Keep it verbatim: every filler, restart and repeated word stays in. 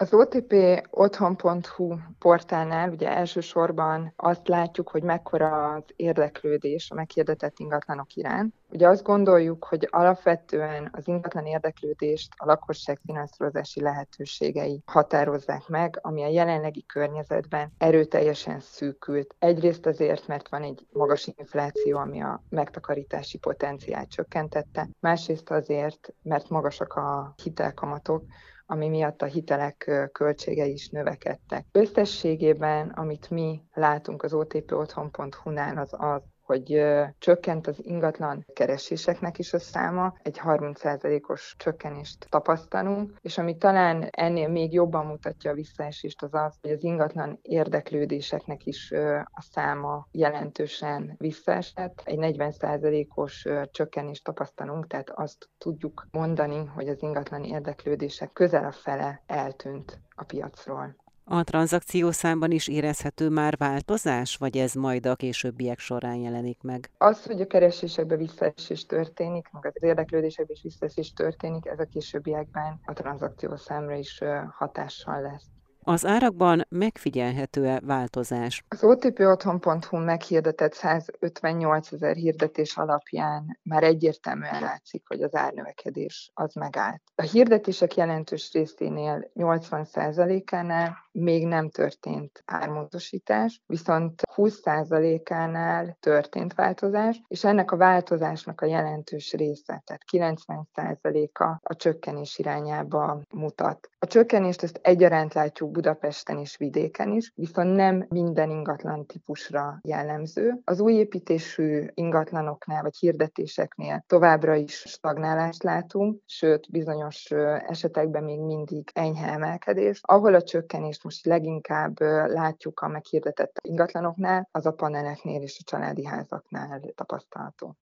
Az o té pé otthon pont hu portálnál ugye elsősorban azt látjuk, hogy mekkora az érdeklődés a meghirdetett ingatlanok iránt. Ugye azt gondoljuk, hogy alapvetően az ingatlan érdeklődést a lakosság finanszírozási lehetőségei határozzák meg, ami a jelenlegi környezetben erőteljesen szűkült. Egyrészt azért, mert van egy magas infláció, ami a megtakarítási potenciált csökkentette, másrészt azért, mert magasak a hitelkamatok, ami miatt a hitelek költségei is növekedtek. Összességében, amit mi látunk az o té pé otthon pont hu-nál, az az, hogy csökkent az ingatlan kereséseknek is a száma, egy harminc százalékos csökkenést tapasztalunk, és ami talán ennél még jobban mutatja a visszaesést, az az, hogy az ingatlan érdeklődéseknek is a száma jelentősen visszaesett. Egy negyven százalékos csökkenést tapasztalunk, tehát azt tudjuk mondani, hogy az ingatlan érdeklődések közel a fele eltűnt a piacról. A tranzakciószámban is érezhető már változás, vagy ez majd a későbbiek során jelenik meg? Az, hogy a keresésekben visszaesés történik, meg az érdeklődésekben is visszaesés történik, ez a későbbiekben a tranzakciószámra is hatással lesz. Az árakban megfigyelhető-e változás? Az o té pé otthon pont hu meghirdetett százötvennyolcezer hirdetés alapján már egyértelműen látszik, hogy az árnövekedés az megállt. A hirdetések jelentős részénél, nyolcvan százalékánál még nem történt ármódosítás, viszont húsz százalékánál történt változás, és ennek a változásnak a jelentős része, tehát kilencven százaléka a csökkenés irányába mutat. A csökkenést ezt egyaránt látjuk Budapesten és vidéken is, viszont nem minden ingatlan típusra jellemző. Az új építésű ingatlanoknál vagy hirdetéseknél továbbra is stagnálást látunk, sőt bizonyos esetekben még mindig enyhe emelkedés. Ahol a csökkenést most leginkább látjuk a meghirdetett ingatlanoknál, az a paneleknél és a családi házaknál tapasztalható.